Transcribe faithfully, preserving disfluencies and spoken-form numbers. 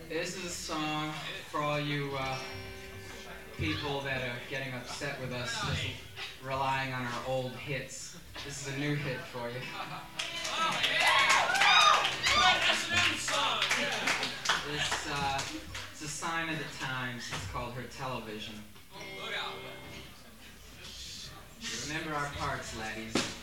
This is a song for all you uh, people that are getting upset with us just relying on our old hits. This is a new hit for you. Oh, yeah! That's a new song! This, uh, it's a sign of the times. It's called Her Television. Look out! Remember our parts, laddies.